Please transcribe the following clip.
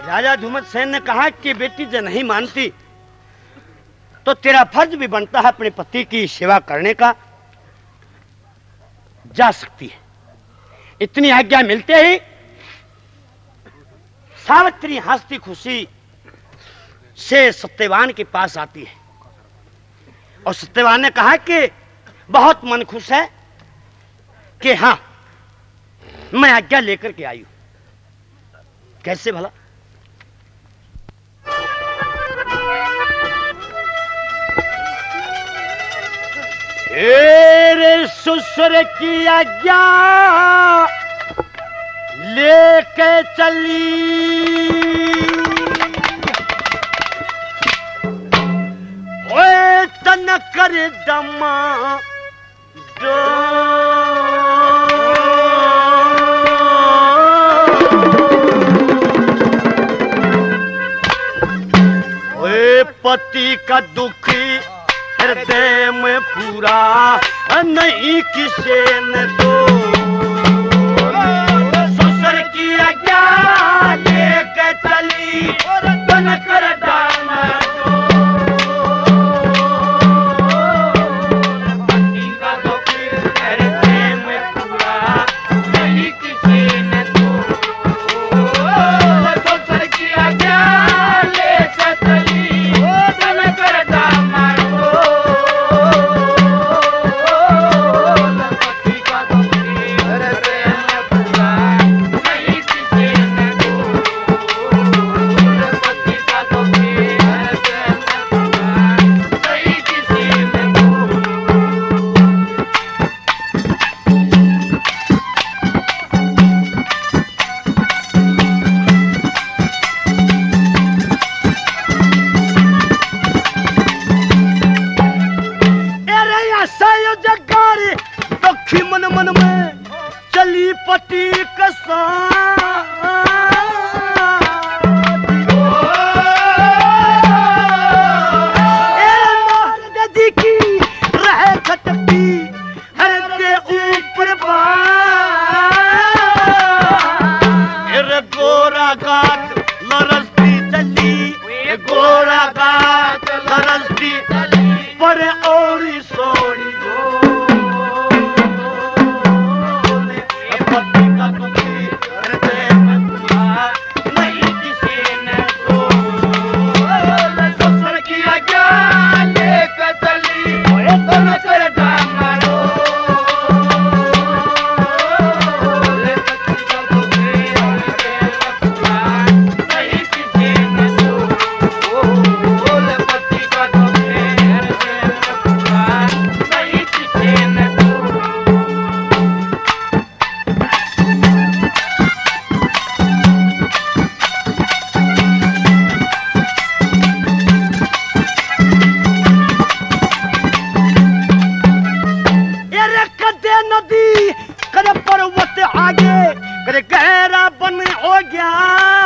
राजा धूमत सेन ने कहा कि बेटी जो नहीं मानती तो तेरा फर्ज भी बनता है अपने पति की सेवा करने का। जा सकती है। इतनी आज्ञा मिलते ही सावित्री हंसती खुशी से सत्यवान के पास आती है और सत्यवान ने कहा कि बहुत मन खुश है कि हाँ मैं आज्ञा लेकर के आई हूं। कैसे भला? तेरे ससुर की आज्ञा लेके चली, ओए तन कर दमा दो, ओए पति का दुखी हृदय में पूरा नहीं किसे न दो। ससुर की आज्ञा लेके चली तन कर दामा दो, पति का दुखी हृदय में पूरा नहीं किसे न दो। ससुर की आज्ञा लेके चली तन कर दामा दो, मन मन में चली पति कसा, नदी की रह खटकती हृदय ऊपर गोरा गात लरसती चली, गोरा गात लरसती पर और सोड़ी नदी करे पर्वत आगे करे गहरा बन हो गया।